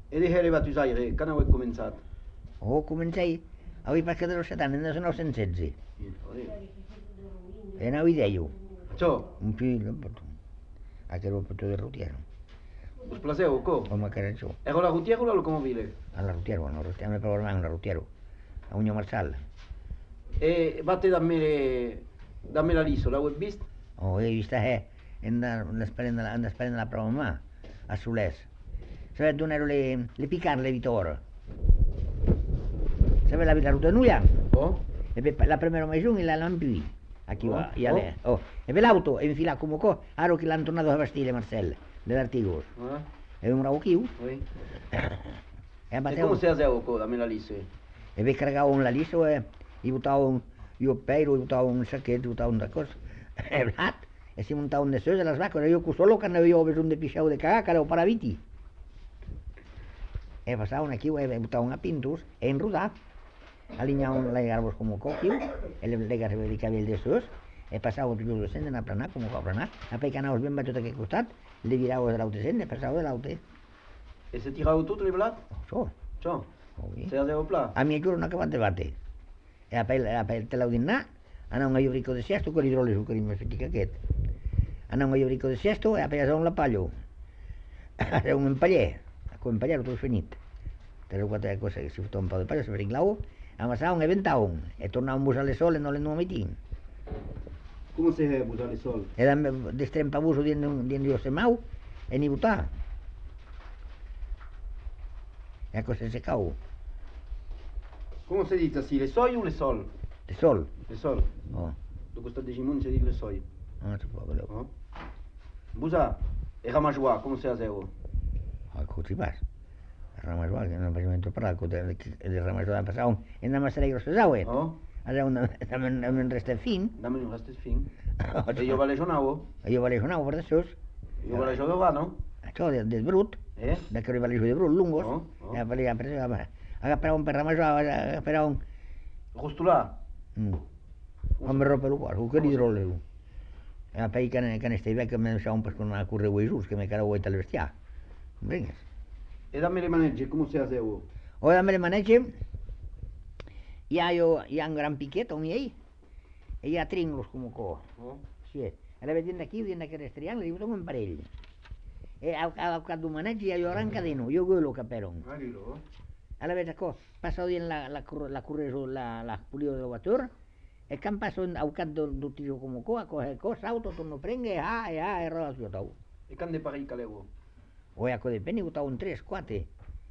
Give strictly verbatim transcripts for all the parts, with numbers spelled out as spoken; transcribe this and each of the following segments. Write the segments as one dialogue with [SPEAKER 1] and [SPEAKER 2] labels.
[SPEAKER 1] E di arribat a Usaire, quan heu començat?
[SPEAKER 2] Oh, comencei, avui pas que de los setanta, en el nou cents setze. E non ideio,
[SPEAKER 1] Ciò,
[SPEAKER 2] un figlio, a che lo potevo rutiero,
[SPEAKER 1] us placeu o co?
[SPEAKER 2] o ma che era ciò,
[SPEAKER 1] Ero la rutiera o la locomobile?
[SPEAKER 2] alla rutiero, non rutiero, mi parlavo una rutiero, a Ugno Marsal.
[SPEAKER 1] E batte dammi, dammi la l'isola, l'heu vist?
[SPEAKER 2] Oh, e vista è, andare sparendo la, sparendo la prova ma, a Sules. Sapete dove erano le, le piccarle le vitore? Sapete la ruta Nulian?
[SPEAKER 1] Oh?
[SPEAKER 2] E per la prima mai giù, la lampi. A chi va,
[SPEAKER 1] Oh,
[SPEAKER 2] e a lei. Oh, e per l'auto, e infila come co, aro che l'hanno tornato a Bastille, Marcelle, dell'Artigos.
[SPEAKER 1] Eh?
[SPEAKER 2] E un bravo chiù.
[SPEAKER 1] Oui.
[SPEAKER 2] E
[SPEAKER 1] E
[SPEAKER 2] abbatteva.
[SPEAKER 1] come si aseo co, dammi la l'isola?
[SPEAKER 2] E vi caricavo un lalisso e gli buttavo un, io peiro, gli buttavo un sacchetto, gli buttavo una cosa. E blat, e si montava un deseo de las vacas, e io solo che ne avevo bisogno di pisciare di cagà, che avevo paraviti. E passava una chiù e buttava una pintus, e in ruta, alineavam les arbres com un coquiu, e les legas de cabell de sus, e passava tot el cent d'anar a planar, com a planar, a pecar anaves ben batut a aquest costat, le viraves de l'altre cent, e passava de l'altre.
[SPEAKER 1] E se tirau tutto le blat?
[SPEAKER 2] Això,
[SPEAKER 1] Ciò?
[SPEAKER 2] molt bé.
[SPEAKER 1] Se aseo pla?
[SPEAKER 2] A mi aquí no ha acabat de batre. E a pel, a pel te l'heu dit anar, anar a un llobrico de sesto, que l'hidrolis, que l'hi més petit que aquest. Anar a un llobrico de sesto, e a pel un la pallo. A un empaller, con empaller tot finit. Tres o quatre coses que si fotava un pau de pallo, se brinclau, amassaven e ventaven, e tornaven a le sole e non le non metin.
[SPEAKER 1] Come si è buttato il sol?
[SPEAKER 2] E destrempavus dentro dentro io semau, e ni butà. E a cosa se cau,
[SPEAKER 1] Come si dice sì, le soi o le sol?
[SPEAKER 2] de sol.
[SPEAKER 1] Le sol.
[SPEAKER 2] Oh,
[SPEAKER 1] Dopo sta decimone si dice le soi.
[SPEAKER 2] non si può quello.
[SPEAKER 1] Oh? Busa, e ramajoa, come si aseo?
[SPEAKER 2] A così passa. Ramajoa, che non facciamo entro parlare, il ramajoa passava, e andiamo a stare grosso saue.
[SPEAKER 1] Oh?
[SPEAKER 2] Allora un, un resta fin.
[SPEAKER 1] Dammi un resto fin. E io vale giornavo?
[SPEAKER 2] E io volevo una per de sus.
[SPEAKER 1] Io vale giornavo, no?
[SPEAKER 2] Això del, del brut,
[SPEAKER 1] Eh?
[SPEAKER 2] de que arriba de brut, lungos.
[SPEAKER 1] Oh, oh.
[SPEAKER 2] E valia per agafar un per ramajoa, agafar un...
[SPEAKER 1] Rostulà?
[SPEAKER 2] Mm. Am rope lu qual, che l'idrole lu. E a pei che che ne stai vecchio me sa un po' con una curre voi gius che me cara vuoi tal vestia. Bringas.
[SPEAKER 1] E dammi le manegge, come si aseo?
[SPEAKER 2] Ora me le manegge. Ja io ja un gran picchetto miei. E ja tringlos come co.
[SPEAKER 1] Oh?
[SPEAKER 2] Sì. E la vedendo aquí, vedendo che resta triangolo, io tomo un parello. E a a cada manegge ja io arranca de no, io quello che però.
[SPEAKER 1] Marilo?
[SPEAKER 2] Alla vez co, passo di la la la curre la la pulio del vator. E can passo au cap do do tiro come co, a coge cosa auto torno prende e ah e ah e roda su tau.
[SPEAKER 1] E quando pari calevo?
[SPEAKER 2] O a co de penny utau un tres, quattro.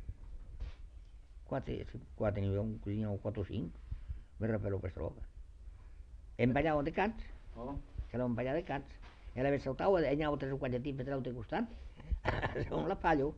[SPEAKER 2] Quattro, quattro ne un così o quattro cinque. Verrà per lo per roba. E impagliavo de cats,
[SPEAKER 1] Oh?
[SPEAKER 2] che l'ho impagliato de cats. E alla vez saltavo e andiamo tre o quattro tipi per l'altro costat. Non la paglio.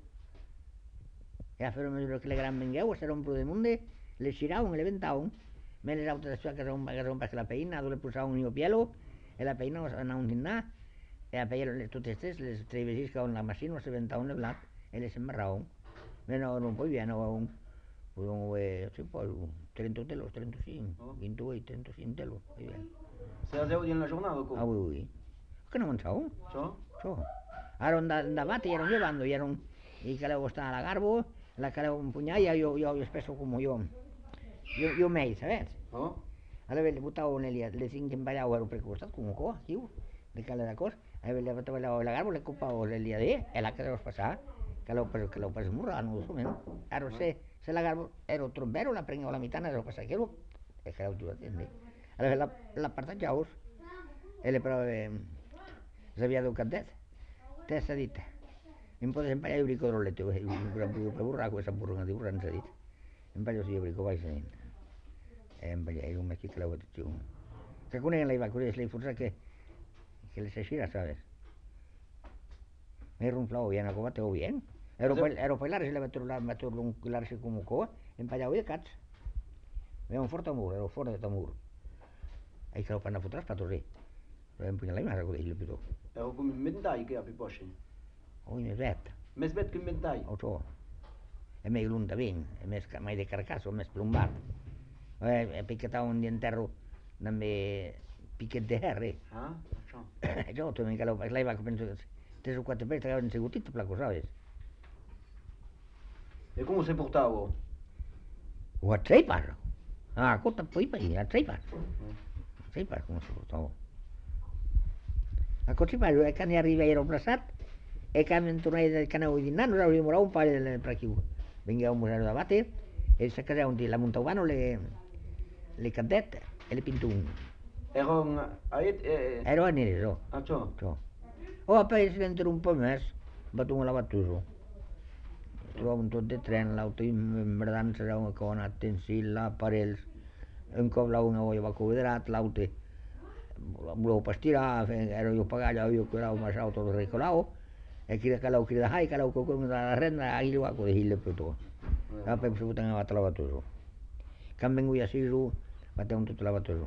[SPEAKER 2] E a fare mesura che le gran mengheu, se rompro de munde, le sciravano e le ventavano. Me les autos de sua que rompa que rompa que la peina, dove pusavano io pielo, e la peina andavano din là, e a peire tutte tres, les trevesis con la macchina se ventavano le blat, e les embarravano. Venivano un po' via, un, un, sì, poi trenta telos, trentacinque,
[SPEAKER 1] Oh.
[SPEAKER 2] ventidue, trentacinque telos, e via.
[SPEAKER 1] Si aseo di una giornata o
[SPEAKER 2] Ah,
[SPEAKER 1] come?
[SPEAKER 2] oui, oui. Che non so,
[SPEAKER 1] Ciò?
[SPEAKER 2] so. Allora andavate, erano llevando, y erano, y que luego estaba la garbo, la que luego un puñal, y yo, yo, yo espeso como yo, yo, yo me, ¿sabes?
[SPEAKER 1] Oh?
[SPEAKER 2] Allora le buttavo nel le cinque imballavo ero precostato come qua, io, le cale da cosa, allora le buttavo la, la garbo, le occupavo le lì e la che devo passare, che l'ho preso, che l'ho preso murra, non lo so meno. Allora se, se la garbo ero trombero, la prendevo la metà, ne devo passare che lo, e che l'ho giù a tende. Allora la, la partagiavo, e le prove, sabia do cadet, testa dita. In po' di impagliare io ricordo letto, per burra questa burra di burra non si dite. Impaglio si io ricordo, vai se e impagliare un mecchi che la vuoi più. Che con lei va con lei forse che che le sesira, ¿sabes? Me rumplao bien, a combate o bien. Ero poi ero poi là se le metto la metto un larse come co, impagliavo io cazzo. Aveva un forte muro, ero fuori da muro. E che lo panna fotra spato lì. Lo impugnalai ma con il più.
[SPEAKER 1] Ero come inventai che api posce.
[SPEAKER 2] O in svetta.
[SPEAKER 1] Me svet che inventai.
[SPEAKER 2] O to. E me lunta ben, e me mai de carcasso, me splumbato. E picchiata un dienterro da me picche de herre.
[SPEAKER 1] Ah? Ciò?
[SPEAKER 2] Yo to me calo, lei va penso tres o quattro per tre non seguito per la cosa, ¿sabes?
[SPEAKER 1] E come si portava?
[SPEAKER 2] O a treipar. Ah, conta poi poi, a treipar. A treipar come si portava. A treipar, e quan arriba era plaçat, e quan em tornava del canal i dinar, nos hauríem morat un parell per aquí. Vingueu un museu de bate, e se caseu la Montaubanno, le, le cadette, e le Pintun.
[SPEAKER 1] Erano a et... Eh,
[SPEAKER 2] Ero a nere, so.
[SPEAKER 1] a ciò?
[SPEAKER 2] So. O poi si dentro un po' més, battuto la battuto. Trobàvem tot de tren, l'auto en verdad serà una cona, tensil, aparells, un cop la una olla va cuidrat, l'auto voleu per estirar, ero io pagare, io curavo más auto lo recolavo, e chi da calau, chi da hai, calau con come da renda, ahí lo hago de hille puto. La pep se putan a battere la battuto. Can vengo io a sisu, battevo tutto la battuto.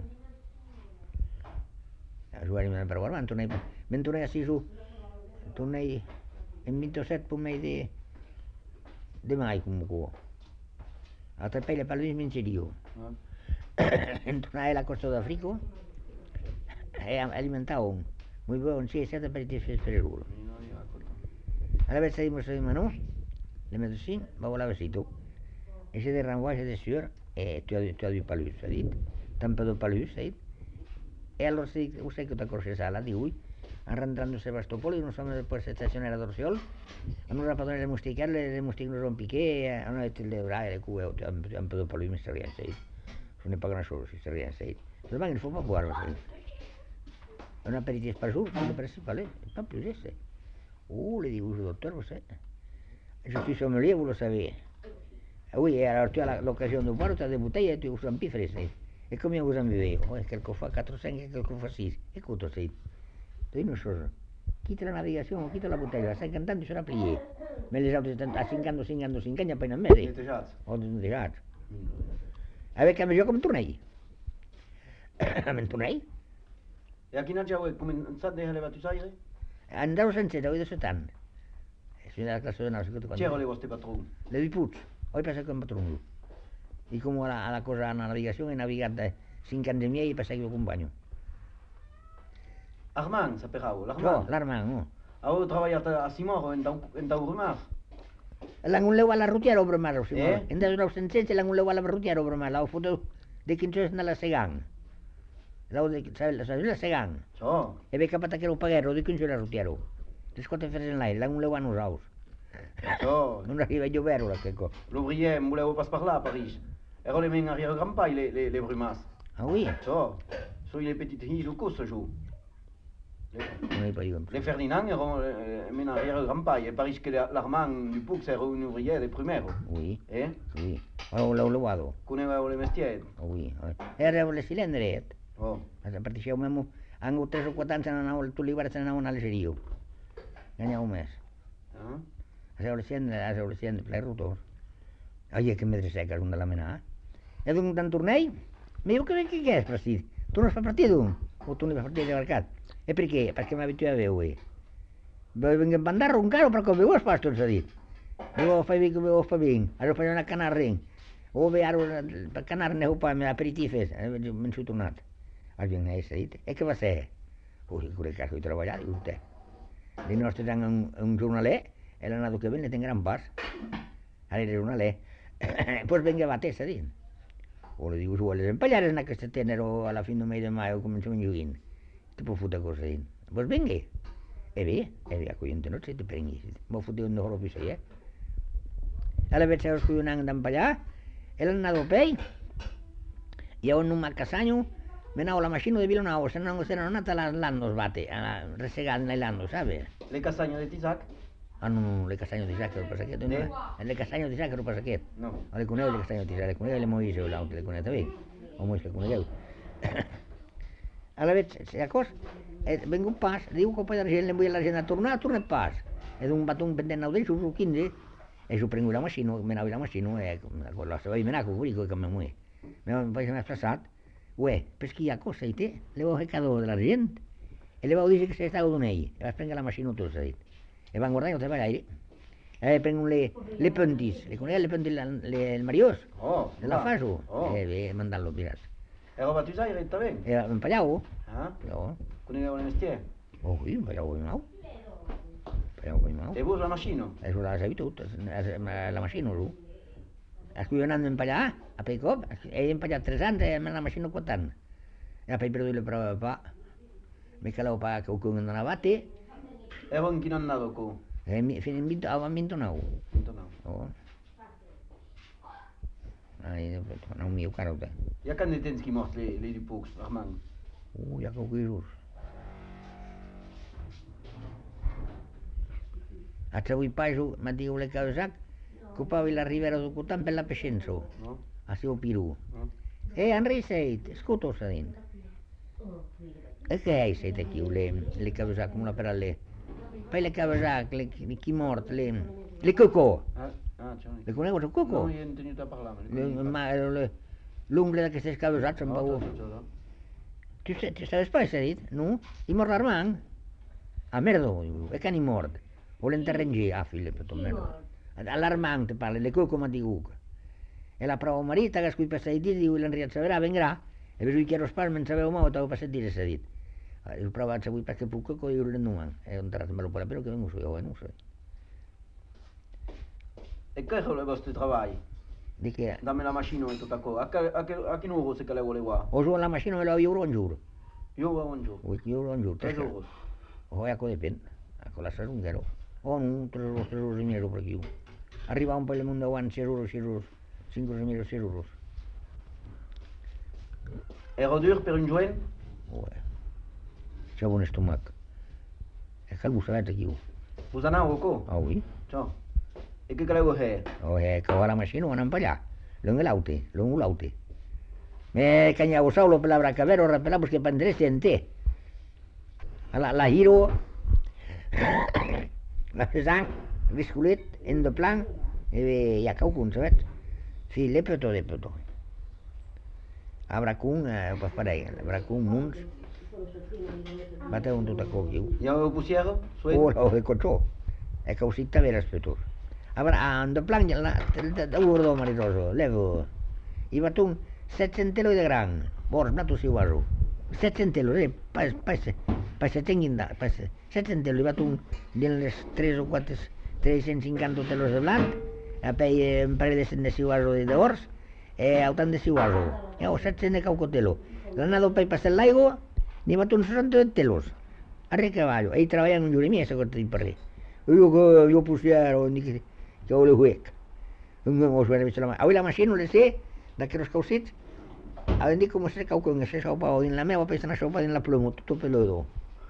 [SPEAKER 2] Su arriva per guardare, tornai, men tornai a sisu, tornai in ventisette per me di de mai comunque. A tre pelle per lui mi io. Tornai alla Costa d'Africa e alimentavo muy buon, sì, sette aperitifs per il culo. Alla vez salimos de menú, le medicine, va volar besito. Ese de ranguage de sueur, eh, tu as tu as du palus, ça dit. Tant peu de palus, ça dit. E allora si, usai che t'accorsi sala di lui, arrancando Sebastopol, y nos vamos después a estacionar a Dorciol, a nos rapadores de musticar, le mustic nos rompiqué, a una vez de bra, de cue, un peu de palus, me estaría en seis. Ce n'est pas grand chose, si estaría en seis. Pero van, il faut pas boire, ça dit. Un aperitif par jour, c'est le principal, pas plus, c'est. Uh, le digo, doctor, vous savez. Je suis sommelier, vous le savez. Oui, alors tu as l'occasion de boire, tu as des bouteilles et tu uses un pifre, c'est. Et combien vous en buvez? Oh, quelquefois quatre ou cinq, et quelquefois six. Écoute, c'est. Tu dis une chose. Quitte la navigation, quitte la bouteille, à cinquante ans tu seras plié. Mais les autres, à cinquante ans, cinquante ans, cinquante ans, pas une mère.
[SPEAKER 1] Netejats.
[SPEAKER 2] Oh, netejats. Avec un millor com tornei. Me'n tornei?
[SPEAKER 1] E a quina jau he començat de elevar tus aires?
[SPEAKER 2] Andau sense, ho he de set anys. Soy de la clase de nao,
[SPEAKER 1] C'è era vostre patrón?
[SPEAKER 2] Le di Puig, hoy pasé con patrón. Y como a la, a la cosa, a la navegación, he navegado de cinc anys de mi y pasé yo con baño.
[SPEAKER 1] Armand, s'appellava,
[SPEAKER 2] No,
[SPEAKER 1] l'Armand.
[SPEAKER 2] l'Armand, no.
[SPEAKER 1] Heu treballat a Simor, en Dau- en Dauremar?
[SPEAKER 2] L'han un leu a la rutiera o bromar, o sigui,
[SPEAKER 1] Eh?
[SPEAKER 2] en des nou sense l'han un leu a la rutiera o bromar, l'au foto de quinze na la Segan. L'au de, sabes, sabes la Segan?
[SPEAKER 1] Ciò?
[SPEAKER 2] E ve cap ataquero paguero de quinze la rutiera. Les quatre feres en l'aire, l'han un leu a nos aus.
[SPEAKER 1] Ciò?
[SPEAKER 2] Non arriba jo a veure que cosa.
[SPEAKER 1] L'ouvrier em voleu pas parlar a París. Ero les mains arrière grand pas, les, les, les brumas.
[SPEAKER 2] Ah oui?
[SPEAKER 1] Ciò? Sono les petites filles au cours ce jour.
[SPEAKER 2] Non hi pariu.
[SPEAKER 1] Les Ferdinand erano les mains arrière grand pas. Et París que l'Armand du Puig era un ouvrier de primero.
[SPEAKER 2] Oui,
[SPEAKER 1] Eh?
[SPEAKER 2] oui. L'au l'au leuado.
[SPEAKER 1] Coneveu le mestier.
[SPEAKER 2] Oui. Era le cilindret.
[SPEAKER 1] Oh.
[SPEAKER 2] A partir d'això mesmo, han hagut tres o quatre anys se n'anau, tu li se n'anau a l'Algeria. N'aneu més.
[SPEAKER 1] Ah?
[SPEAKER 2] A seure cent, a seure cent, ple rotors. Oye, que medre seca, un de la mena. E d'un tant tornei, mi diu que, que, que és, Presid? Tu no fas partit d'un? O tu no fas partit de mercat? E per què? Perquè m'habitué a veure. Vinc en bandarro un caro, però com veu els pastos, s'ha dit. Diu, fai vi que veu fa vinc, ara faig una canarring. O ve ara, per canar neu pa, aperitifes, me'n s'ho tornat. El vinc, s'ha dit. E què va ser? Ui, que cas, vull treballar, diu vostè. Li nostres han un, un jornaler, e l'anado que ven le ten gran pas. Ara era jornaler. Pues venga a bater, s'ha dit. O le digo, su les empallares en aquesta tenero a la fin del mes de mayo començo a lluguin. Te può fottere cosa din. Pues venga. E bé, e bé, acollente no se te prengui. M'ho fotia un mejor ofici, eh? Alla vez se escudo un d'empallar, el anado pei, i a un un macasanyo, me nao la macchina de Vilanova, se non se non nata l'anno sbate, resegando nell'anno, sabe?
[SPEAKER 1] Le castagne de Tisac?
[SPEAKER 2] Ah, no, no, le castaño de Isaac, lo pasa que
[SPEAKER 1] ¿Eh?
[SPEAKER 2] le castaño de Isaac, lo pasa que
[SPEAKER 1] No.
[SPEAKER 2] no le coneo le castaño de Isaac, le coneo le Moïse, l'altre le coneo també, o Moïse le coneu. A la vez, se acos, eh, vengo un pas, diu que poi l'argent, le vull l'argent a tornar, torna el pas. E d'un batun pendent nou d'ells, uso quinze, e su prengo la macchina, me nau la macchina, e con la seva i me naco, vull que me muove. Me vaig m'ha passat, uè, però que hi ha cosa, i té, le vau recado de l'argent, e le vau dir que se estava d'un ell, e vaig prendre la macchina tot, s'ha dit. E van guardar i no treballaire. E prengo le, le pentis, le coneo le pentis, le, le, el mariós,
[SPEAKER 1] Oh,
[SPEAKER 2] la
[SPEAKER 1] là.
[SPEAKER 2] faso,
[SPEAKER 1] Oh.
[SPEAKER 2] e bé, mandant-lo tirat.
[SPEAKER 1] Ero a tus aires també?
[SPEAKER 2] E empallau,
[SPEAKER 1] Ah?
[SPEAKER 2] no,
[SPEAKER 1] Coneveu el mestier?
[SPEAKER 2] oh, sí, empallau, no. Però, poi, no?
[SPEAKER 1] E vos la macchina?
[SPEAKER 2] Adesso la sai tutto, la macchina su. A cui andando in pagà, a poi cop, e in pagà tre anni e la macchina quattro anni. E poi per le prove pa, mica l'ho pa che con non avate,
[SPEAKER 1] E voi chi non nato co?
[SPEAKER 2] e mi fino in vinto, avevo vinto no.
[SPEAKER 1] No.
[SPEAKER 2] Oh. Ai, non mi caro te.
[SPEAKER 1] Ja kan dit eens gemacht le le die box, ach man.
[SPEAKER 2] Uh, ja che qui sus. A trebui paesu, ma dico le causac, cupavi la rivera do Cutan per la Pescenzo,
[SPEAKER 1] No?
[SPEAKER 2] a seu Piru.
[SPEAKER 1] No?
[SPEAKER 2] E Henry seit, scuto sadin. E che hai seit aquí, le, le causac, come la per alle. Poi le causac, le, le chi mort, le, le cocò.
[SPEAKER 1] Ah, ah, c'è
[SPEAKER 2] Le conosco il cocò?
[SPEAKER 1] No, io non tenuto a parlare.
[SPEAKER 2] Le, ma le, l'ungle che si causac, un po'. Tu sai, tu sai spai sedit? No? I mort l'armand? A merdo, e cani mort. O l'enterrengi, ah figlio, per merda. All'armand te parla, le coco ma di cuca. E la prova marita che scui passai di di l'Enriat saprà, vengrà. E vedo che ero spalmen non sapevo mai, stavo passando di sedit. Il prova a cui perché pu coco io le nuan. E un tratto me lo pare, però che vengo su io, non so.
[SPEAKER 1] E che è il vostro lavoro?
[SPEAKER 2] Di che?
[SPEAKER 1] Dammi la macchina e tutto a che a che a che numero se che le vuole qua?
[SPEAKER 2] O su la macchina me lo io un giuro.
[SPEAKER 1] Io ho un giorno.
[SPEAKER 2] O io un giuro.
[SPEAKER 1] Tre giorni.
[SPEAKER 2] O ecco di pen. Ecco la sarungero. O non tre euro, tre euro e mezzo per chiù. Arriva un po' il mondo avanti, sei euro, sei euro, cinque euro, sei euro.
[SPEAKER 1] Era dur per un giorno?
[SPEAKER 2] Ouais. C'è un stomaco. E calmo sapete chiù.
[SPEAKER 1] Vous en avez quoi?
[SPEAKER 2] Ah oui?
[SPEAKER 1] Ciao. E che che le vuole?
[SPEAKER 2] O è che la macchina non impagà. Lungo l'auto, lungo l'auto. Me cagnavo solo per la bracca vero, rappellavo che pandresti in te. La, la giro, la pesant, visculet, in de plan, e ja cau kun, sabet? Sí, lepeto, lepeto. A bracun, eh, pas parei, a bracun muns, bate un tot a coquiu.
[SPEAKER 1] Ja, we pusiero?
[SPEAKER 2] O la ho cocciò, e causita vera spetur. A bra, in de plan, la, da urdo maritoso, levo, i batun, settecentelo de gran, bors, natu si guarro. settecentelo, eh, pas, pas, pas se tinguin da, pas, settecentelo, i batun, den les tres o quatre, trescientos cinquanta telos de blanc, a pei un parell de cent de ciguarro de dors, e autant de ciguarro, e o settecent de caucotelo. L'anado pei passar l'aigua, ni batun sessanta de telos, a re cavallo, e treballant un giurimia, se corta di per re. Io che, io pusiero, ni che, che ho le huec. Non ho suena visto la ma, avui la macchina, le sé, da che los causits, avem dit com se cau con ese sopa din la meva, pesa una sopa din la plomo, tutto peludo.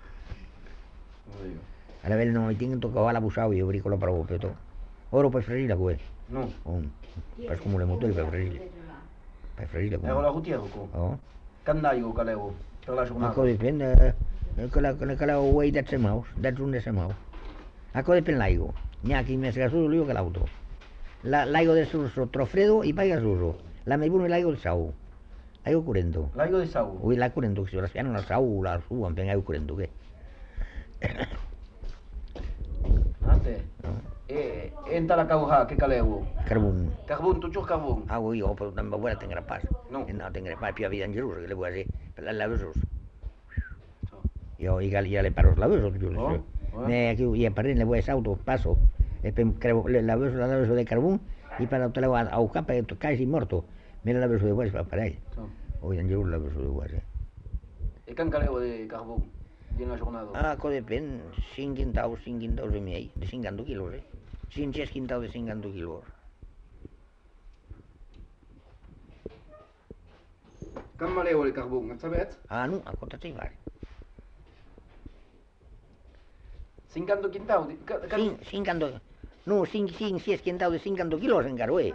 [SPEAKER 2] A la vela no mi tinc tocava la busau, io brico la provo, però. Ora puoi fregire quel.
[SPEAKER 1] No.
[SPEAKER 2] Oh. Fas come le motori per fregire. Per fregire
[SPEAKER 1] Era
[SPEAKER 2] come.
[SPEAKER 1] la routière quoi?
[SPEAKER 2] Oh.
[SPEAKER 1] Candaio che levo per la
[SPEAKER 2] Ma
[SPEAKER 1] giornata.
[SPEAKER 2] cosa dipende, che la che la uai da semau, da giunde semau. A cosa dipende l'aigo. Neanche in mezzo gasoso io che l'auto. La l'aigo del surso trofredo e poi gasoso. La mai buono l'aigo del sau. Aigo curento.
[SPEAKER 1] L'aigo di sau.
[SPEAKER 2] Ui la curento, si ora spiano la sau, la su, ampen aigo curento che.
[SPEAKER 1] A te.
[SPEAKER 2] No.
[SPEAKER 1] E entra la cauja che calevo.
[SPEAKER 2] Carbon.
[SPEAKER 1] Carbon, toujours carbon.
[SPEAKER 2] Ah, oui, oh, però tampoc vuoi tenere pas.
[SPEAKER 1] No.
[SPEAKER 2] No, tenere pas, più vida in Gesù, che le vuoi dire, per la lavesos.
[SPEAKER 1] So.
[SPEAKER 2] Io i gali le paros lavesos, giù.
[SPEAKER 1] Oh, oh.
[SPEAKER 2] Me che io per le vuoi auto passo e per crevo le lavesos la lavesos de carbon e per auto la au capa e casi morto. Me la lavesos de vuoi per parei.
[SPEAKER 1] So.
[SPEAKER 2] Hoy in Gesù lavesos de vuoi.
[SPEAKER 1] E can calevo de carbon di una giornata.
[SPEAKER 2] Ah, co depèn, cinc quintaus, cinc quintaus e miei, de cinquanta quilos, eh. cinc quintaus de cinquanta quilos.
[SPEAKER 1] Can malevo il carbon, sapete?
[SPEAKER 2] Ah, no, a quanto ti pare?
[SPEAKER 1] cinquanta quintau di... ca- ca-
[SPEAKER 2] Cin- cinquanta, no, cinc, cinc, sis quintaus de cinquanta quilos encara, eh.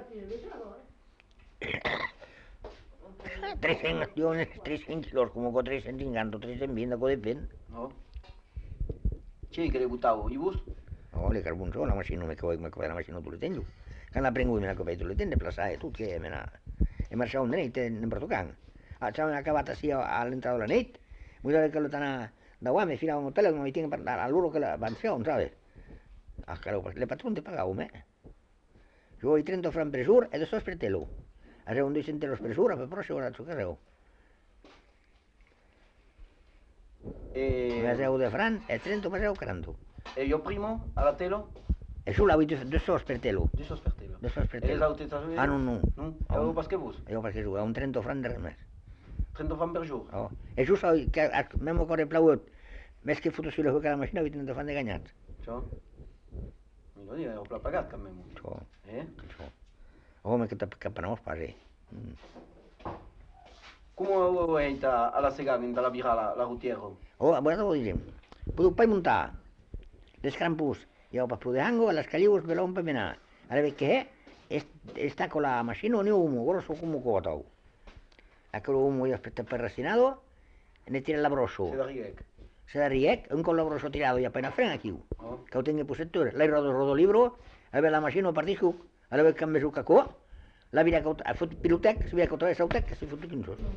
[SPEAKER 2] trecento, io trecento quilos, come con trecento cinquanta, trecento venti, co depèn.
[SPEAKER 1] No. C'è che le buttavo, i bus?
[SPEAKER 2] No, le carbon sono, la macchina non è che vuoi, ma la macchina tu le tengo. Quando la prendo, me la copeto, le tende plasare, tutto che me la... E marciavo un nette in Portocan. Ah, c'è una cavata sia all'entrata della net, mi deve che lo tana da qua, mi filava un hotel, non mi tengo per a loro che la pensione, sai? Ah, caro, le patrone ti pagavo me. Io ho i trenta francs per giorno e adesso per te lo. Avevo un duecento euro per giorno, per prossimo ora che avevo.
[SPEAKER 1] E...
[SPEAKER 2] Mi avevo due francs e trenta mi avevo quaranta.
[SPEAKER 1] E io primo, alla telo?
[SPEAKER 2] E su l'avevi due sos per telo.
[SPEAKER 1] Due sos per telo.
[SPEAKER 2] Due sos per
[SPEAKER 1] E
[SPEAKER 2] telo.
[SPEAKER 1] l'esauti sta su?
[SPEAKER 2] Ah, non, non.
[SPEAKER 1] Non?
[SPEAKER 2] Ah,
[SPEAKER 1] E
[SPEAKER 2] un-
[SPEAKER 1] lo pas che vos?
[SPEAKER 2] Io perché su, è un trenta franc del mese.
[SPEAKER 1] trenta francs per jour?
[SPEAKER 2] Oh. E su sai che a me mi corre plaut, mes che foto sulle che la macchina avete trenta franc de gagnat.
[SPEAKER 1] Ciò? Mi vuol dire, ho la pagato quand même.
[SPEAKER 2] Ciò,
[SPEAKER 1] Eh?
[SPEAKER 2] ciò. Oh, ma che ti cappano spare. Mm.
[SPEAKER 1] Come è alla Segana, dalla birra, la, la routiera?
[SPEAKER 2] Oh, guarda vuol dire. Poi poi montare. Le scampus. Io per poter hango alla scalius ve l'ho per menare. Allora che è e sta con la macchina ne umo, ora so come cotau. A quello umo io aspetta per rassinato e ne tira la brosso.
[SPEAKER 1] Se da riec.
[SPEAKER 2] Se la riec, un con la brosso tirato e appena frena aquí.
[SPEAKER 1] Oh.
[SPEAKER 2] Che ho tengo il settore. Lei rodo rodo libro, aveva la macchina partisco, allora cambia su cacò. La vira che ha fatto pilotec, si vira che ho trovato sautec, si fatto in sos.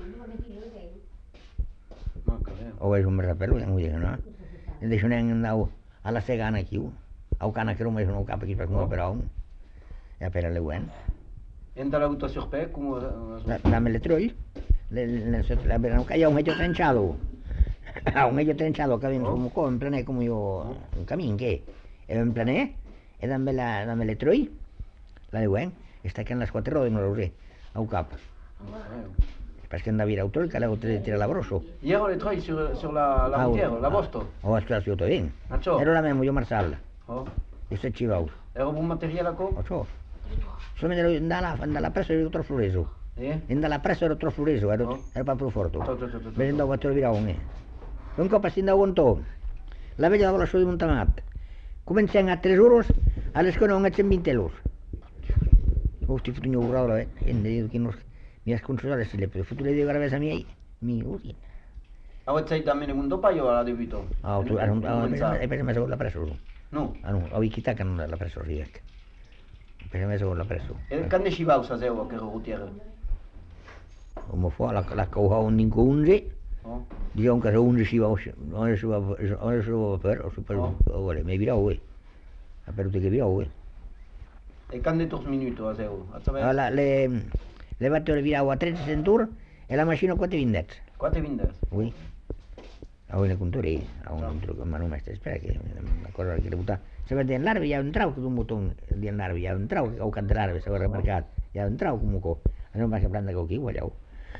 [SPEAKER 1] Manca, eh.
[SPEAKER 2] O è un merapello, non vuol dire, no? E adesso ne andavo alla Segana aquí. Au cana che non mi sono capo che fa come però. E appena le uen.
[SPEAKER 1] E dalla rotta sur pe, come...
[SPEAKER 2] Da, dammi le troglie. Le, le, le, le abbiamo cagliato un meglio trenciato. Un meglio trenciato che avevamo come qua, in planè come io, un cammin che. E in planè, e dammi la, dammi le troglie. La le uen. E sta che nella squadra rode non lo usi. Au capo. Perché andavi l'autore che l'avevo tirato la brosso.
[SPEAKER 1] Hier, le treuil sur, sur la, la
[SPEAKER 2] Ah,
[SPEAKER 1] routière,
[SPEAKER 2] oh.
[SPEAKER 1] la Bosto.
[SPEAKER 2] Oh, aspetta, io bene.
[SPEAKER 1] Ah, ciò?
[SPEAKER 2] Ero la mia, io Marsalla.
[SPEAKER 1] Oh.
[SPEAKER 2] E se ci va.
[SPEAKER 1] Era buon materiale a co?
[SPEAKER 2] Oh, ciò. Solamente andava, andava presso ero troppo flureso.
[SPEAKER 1] Eh?
[SPEAKER 2] Andava presso ero troppo flureso, ero,
[SPEAKER 1] Oh.
[SPEAKER 2] ero proprio forte.
[SPEAKER 1] Ciò, ciò, ciò, ciò, ciò.
[SPEAKER 2] Me ne andavo a trovare un eh. Un po' passando con to. La veglia dava la sua di montamat. Cominciamo a tre ore, alle scuole non c'è venti l'ora. Oh, sti fottuno urlato, eh. E io che non mi ha scontrolato se le fottuno le dico la vesa mia. Mi usi.
[SPEAKER 1] A voi sei da me un dopaio alla debito?
[SPEAKER 2] Ah, tu hai preso messo con la presso.
[SPEAKER 1] No.
[SPEAKER 2] Ah no, ho chità che non la presso riecca. Per messo con la presso.
[SPEAKER 1] E quando ci va usa seo che routière?
[SPEAKER 2] Come fa la la coha un inconge.
[SPEAKER 1] Oh.
[SPEAKER 2] Diciamo che se uno si va, non si va, non si va per, o si per,
[SPEAKER 1] Oh.
[SPEAKER 2] vuole, mi virò voi. Ha perduto che virò voi.
[SPEAKER 1] E quando torni minuto a seo? A sapere?
[SPEAKER 2] Allora, le, le battere virò a trenta centur e la macchina quanto vendette?
[SPEAKER 1] Quante vinde?
[SPEAKER 2] Oui. A voi ne contorei, a un altro che mi hanno messo, spera che è una cosa che devo dare. Se vede l'arve, io ho un trao che un botone di l'arve, io ho un trao che ho cantato l'arve, se vuole marcato, io ho un trao comunque, e non va a prendere con chi voglio.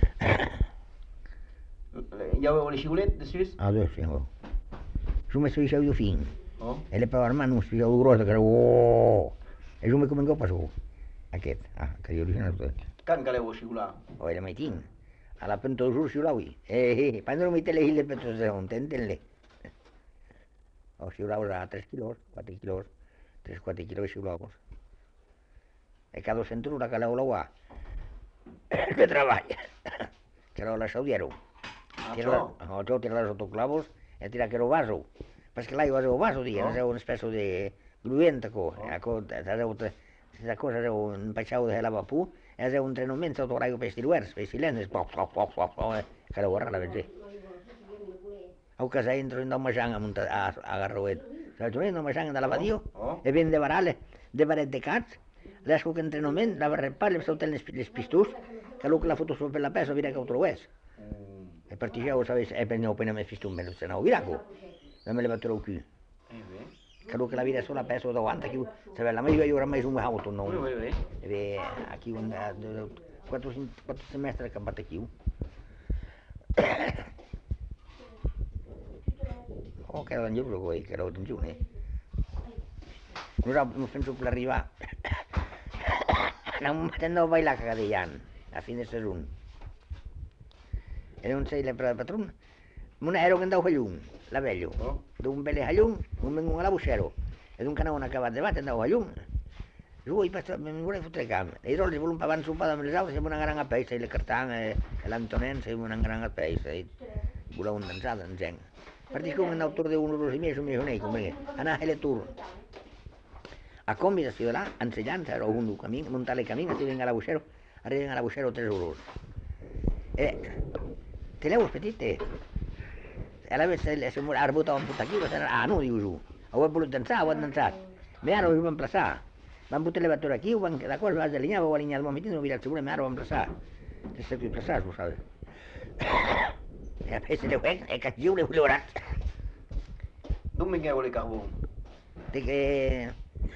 [SPEAKER 1] Io avevo le cigolette de Suisse?
[SPEAKER 2] Ah, dove sono? Sono messo i soldi fin,
[SPEAKER 1] Oh.
[SPEAKER 2] e le parole mano un spiegato grosso che era oh, e sono come in passo. A che? Ah, che io dicevo tutto.
[SPEAKER 1] Canca le cigolà?
[SPEAKER 2] O le metin. Alla pento giù sulla qui. Eh, eh, quando non mette le hille per se non tentenle. O si lavora a tre kg, quattro kg, tre quattro kg si lavora. E cada centura che lavora qua. Che treballa. Che lo lascia diero.
[SPEAKER 1] Ah,
[SPEAKER 2] Tira,
[SPEAKER 1] ciò?
[SPEAKER 2] no, ciò tira sotto clavos e tira che lo vaso. Perché là io avevo vaso di,
[SPEAKER 1] Oh.
[SPEAKER 2] avevo una specie di gluente co,
[SPEAKER 1] Oh.
[SPEAKER 2] ecco, avevo questa cosa avevo un pacciato di lava pu e avevo un trenamento sotto raio per sti luers, per sti lenzi, pop pop pop pop pop, che lo guarda la vede. Au casa entro in una gianga monta a a garroet. Sai tu in una gianga da lavadio
[SPEAKER 1] Oh.
[SPEAKER 2] e vende varale, de varet de cats. Lasco che entrenament, la repare sotto le les pistus, che lo che la foto per la peso vira che lo troves.
[SPEAKER 1] Mm.
[SPEAKER 2] E partigiavo sabes e prendevo appena me fistum me lo se no viraco. Non me le batterò qui.
[SPEAKER 1] Eh, beh.
[SPEAKER 2] Che lo che la vira sulla peso davanti che se la meglio io oramai su un auto
[SPEAKER 1] Oui,
[SPEAKER 2] no.
[SPEAKER 1] oui, oui.
[SPEAKER 2] E aquí un quattro quattro semestre che batte qui. Oh, che era in giù poi, che era in giù, eh. Non penso per arrivare. Non mi andavo a bailare a Cagadellan, a fine stagione. E non sei il patrone? Non ero che andavo a Llum, la veglio.
[SPEAKER 1] Oh.
[SPEAKER 2] Dopo un bel a Llum, non vengo alla buscero. E un canale acabato di battere andavo a Llum. Lui mi vuole fottere camera. E i soldi volevano pagare su pada me le auto, siamo una gran paese, le cartane, e l'Antonen, siamo una gran paese. Volevano danzare, non c'è. Perché come un autore di uno dei miei sono miei come andare alle tour. A combi da là, anzianza, ero un cammino, montare il cammino, si venga alla buscero, arriva alla buscero tre ore. E te le ho aspettite. E alla vez se se ha rebutado un puta aquí, ah, no, digo yo. O voy por danzar, voy a danzar. Me aro, van a emplazar. Van a putar el batore aquí, van la cosa va a alinear, voy a alinear el momentito, no voy a ir seguro, me aro, van a emplazar. Es que emplazar, tú sabes. Y a veces le juegan, es que yo le voy a orar.
[SPEAKER 1] D'on vengueu le carbó?
[SPEAKER 2] De que...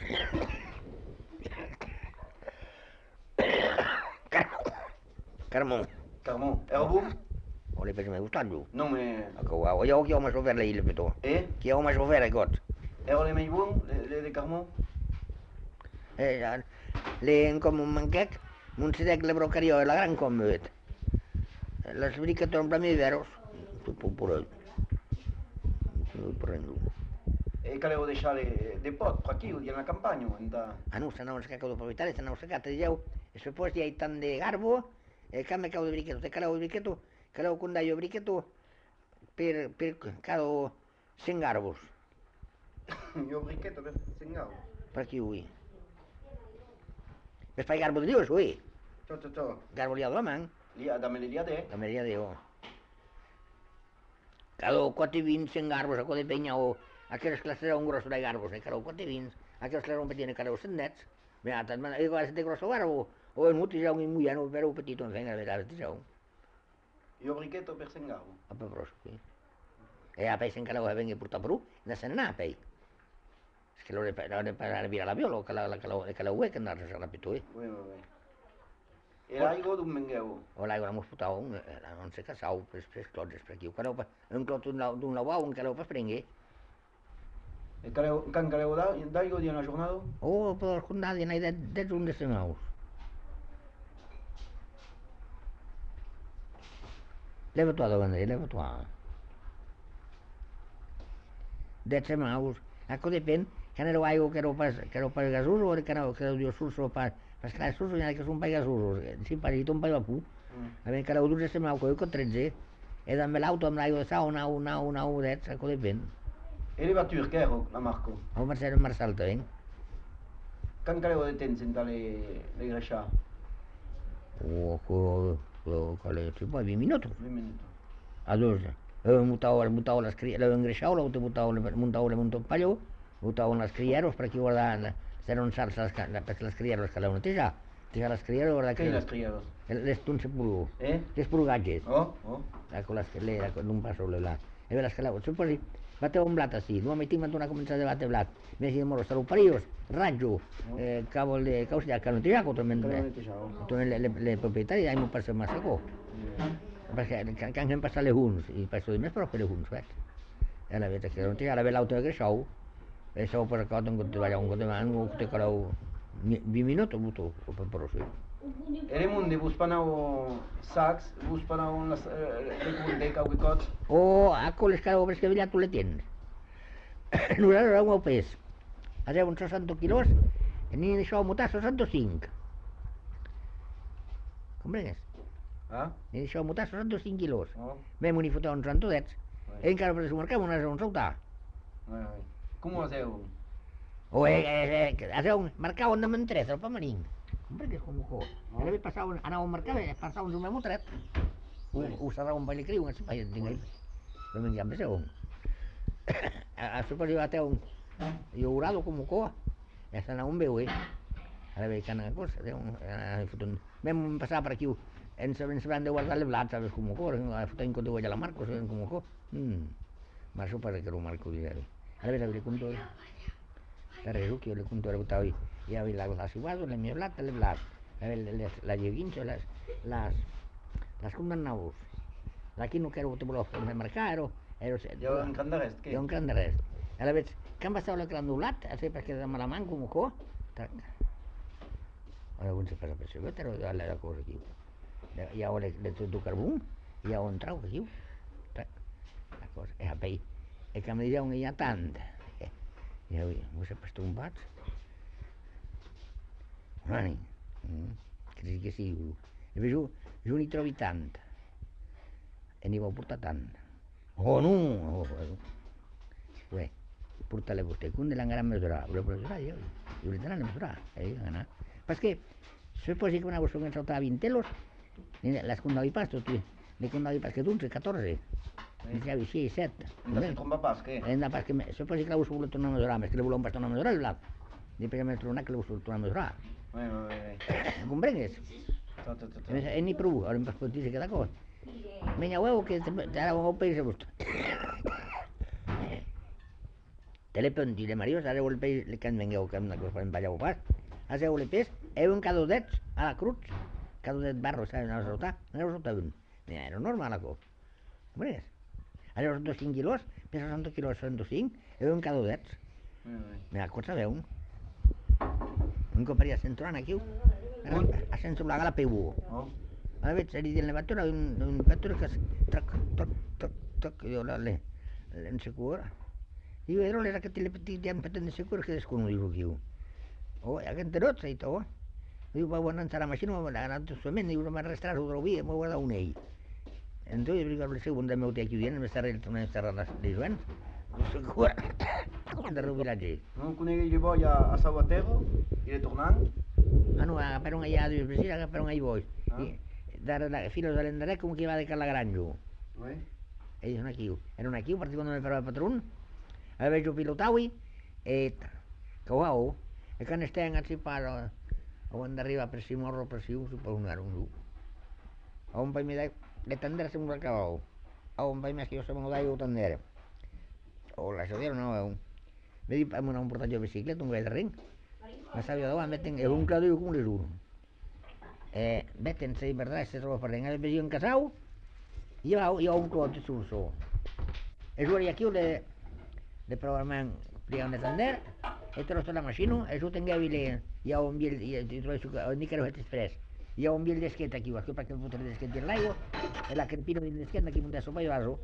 [SPEAKER 2] Carmón.
[SPEAKER 1] Carmó. Herbum?
[SPEAKER 2] Olha, per me gustarlo.
[SPEAKER 1] Non, mais...
[SPEAKER 2] Ecco, wow, io ho ma sover le il veto.
[SPEAKER 1] Eh?
[SPEAKER 2] Che ho ma sover got.
[SPEAKER 1] Ero le mai bun, le, le, le Carmó?
[SPEAKER 2] Eh, le com un manquec, un sedec le brocario la gran commet. Les briques per mi veros. Tu pure. Tu prendo.
[SPEAKER 1] E caleu deixar le, de pot, per aquí, di na campagna, enta...
[SPEAKER 2] Ah, no, se no se caco do proprietario, se no se cata deu. E se poi hai tan de garbo, e came cau de briqueto, te caleu de briqueto, caleu con daio briqueto per per cado sen garbos.
[SPEAKER 1] Io bricchetto per sengau.
[SPEAKER 2] Per chi ui. Per fai garbo de Dios, ui.
[SPEAKER 1] Ciao, ciao, ciao.
[SPEAKER 2] Garbo liado la man,
[SPEAKER 1] Lì, dammele lì a te.
[SPEAKER 2] la media de o. Cado quati vins sen garbos, a code peña o aqueles que será un grosso de garbos, e cado quati vins, aqueles que eran petine caleu sendets. Mira, tan man, ego ese de grosso garbo, o en muti jau in muyano, pero petito en venga, vera, vete jau.
[SPEAKER 1] Io bricchetto per sengau.
[SPEAKER 2] A pe pros, qui. E a pei sen caleu e venga porta Perù, da sen na pei. Es que lo de lo de para vira la biolo, cala la caleu, caleu que andar se rapito, eh.
[SPEAKER 1] Ui, ui, ui. E l'aigo d'on vengueu?
[SPEAKER 2] O la l'amos putau, non se casau, pres pres clots, per aquí. Caleu un clot d'un lavau, un caleu per prenghe.
[SPEAKER 1] E caleu, can caleu da, d'aigo di una giornata?
[SPEAKER 2] O per condadi nei de de un de semaus. Leva tu a dove leva tu a. De semaus, ecco depèn, que no aigo que no pas que no pas gasos o que no que dio surso pas pas que surso ya que son pas gasos, si parito un pa pu. A veure, cada un de semau que con tretze. E dammi l'auto amb l'aigua de sauna, una, una, una, ecco ecco depèn.
[SPEAKER 1] E le voiture che ero, la Marco?
[SPEAKER 2] O Marcelo Marsalto, eh?
[SPEAKER 1] Can caleu de temps enta le, le grescià?
[SPEAKER 2] O co co co le ci poi vi minuto.
[SPEAKER 1] Un minuto.
[SPEAKER 2] A dos. Avevo mutavo, mutavo la scria, l'avevo ingresciato, l'avevo mutavo, montavo le monto un paio, mutavo una scrieros per chi guarda se non sa perché la scrieros che l'avevano già. Tira la scrieros guarda
[SPEAKER 1] Che
[SPEAKER 2] che
[SPEAKER 1] le scrieros?
[SPEAKER 2] le stunse puru.
[SPEAKER 1] Eh?
[SPEAKER 2] Le spurugagge.
[SPEAKER 1] Oh, oh.
[SPEAKER 2] Ecco la scalera con un passo là. E ve la scalavo, se poi battevo un blat así, no mi timma una cominciata a battere blat. Mi si moro stavo parios, raggio, eh, cavolo de causa da cano tiraco tremendo. Tu le le le proprietari hai un passo ma sacco. Perché can can passa le huns, i passo di me proprio le huns, vet. E la vete che non ti alla l'auto che show. E so per cosa non ti vai un co de mano, te calo vi minuto buto per prossimo.
[SPEAKER 1] E le mundi vus panau sacs, vus panau las le punte cau che cot?
[SPEAKER 2] O ecco le scalavo perché via tu le tieni. Non era un pes. Aveva un sessanta quilos e ne deixava mutar sessanta e cinc. Comprendes?
[SPEAKER 1] Ah?
[SPEAKER 2] Ne deixava mutar sessanta e cinc quilos.
[SPEAKER 1] Oh.
[SPEAKER 2] Mesmo ni fotar uns trenta dets. E encara per su mercat una un saltar.
[SPEAKER 1] Ai, ai. Come aseu?
[SPEAKER 2] O e e aveva un marcava un nome tre, troppo marin. Comprendes come co? E le passava andava a marcare e passava un mesmo tre. O sarà un baile criu, un paio di ngai. Non mi chiama se un. A su poi até un io urado como co. E sta un beu. Alla vez cana cosa, de un futun. Mesmo passava per aquí. En se en se van de guardar le blat, sabes como co, a futun con de guardar la marco, saben como co. Mm. Ma so para che lo marco di lei. Alla vez le conto. La rerucchio le conto le buttavo io avevo la la siguado, le mie blat, le blat. Le la llevincho las las las condannavos. La chi non che ero te volevo fare mercato, ero se.
[SPEAKER 1] Io un grande rest che?
[SPEAKER 2] Io un grande rest. Alla vez kan passava la grandulat, así perché da mala man como co. Tac. Ora non si fa per se, però alla la cosa qui. Ja ho le le tu carbon, ja ho entrau aquí. Tac. La cosa è a pei. E che mi diamo ja tant. Ja ho ho se pasto un bat. Mani. Credi che sì. E vedo, io ne trovi tanta. E ne ho portato tanta. Oh no! Oh, uè, porta le vostre cunde la gran mesura, volevo mesurar io. Io le tengo mesurar, eh, gana. Perché se poi si che una cosa che saltava venti telos, la seconda di pasto tu, le seconda di pasto che tu quattordici. Mi chiavi sei sette.
[SPEAKER 1] Non si tromba pas che?
[SPEAKER 2] E andava perché se poi si che la uso vuole tornare a mesurare, perché le volevo bastare a mesurare là. Di perché mettere una che le uso tornare a mesurare.
[SPEAKER 1] Vai, vai, vai.
[SPEAKER 2] Comprendes? E ni provo, ora mi posso dire che da cosa. Meglio huevo che te era un paese gusto. telepon i de Marios, ara el peix que en vengueu, que una cosa per allà pas. Ara el peix, heu un cadudets a la cruz, cadudet barro, saben, a la sota, no heu sota un. Mira, era normal, la cosa. Hombre, ara els dos cinc quilos, més els dos quilos són dos cinc, heu un cadudets. Mira, cosa veu. Un cop per allà centrant aquí, a centrar la P U. A veure, se li diu la battura, un battura que es toc, toc, toc, toc, i jo la le, l'ensecura. I vedrò l'era que te le petit han patent de secura que desconudiu aquí. Oh, ja que enterot, i tot. Diu, va anar a la màquina, va anar a suament, diu, m'ha restrat, ho trobi, m'ho guarda un ell. Entonces, dic, el segon de meu té aquí dient, m'està tornant a estar les joans. Secura. De rubilatge.
[SPEAKER 1] No coneguei li boia a Sabatero, i le tornant?
[SPEAKER 2] Ah, no, agafaron allà, dius, sí, agafaron ahí bois. I, de filos de l'endarrer, com que va de Cala Granjo.
[SPEAKER 1] Oui.
[SPEAKER 2] Ells són aquí. Era un aquí, perquè quan me parava el patrón, a veure, jo pilotau-hi, e, que uau, e quan estem a Ciparo, on d'arribar per si morro, per si un, per un ara, un. A un paio de, de tender se m'ho acabau. A un paio més que jo se m'ho daig tender. O la jodieron, no, un. Me di amb un portatge de bicicleta, un gai de ring. Ma sabia davant, meten, és un clado com les un. Eh, veten, sí, verdad, se troba per ring. Ara veig un casau, i hi ha un clot de surso. És ora aquí, le, le programen, pliant de tender, e trosto la màquina, e su tengueu-hi, hi ha un biel, i trobo que ni que no és express. Hi ha un biel d'esquet aquí, que perquè fotre d'esquet en l'aigua, e la que pino dins d'esquet, aquí munta sopa i vaso.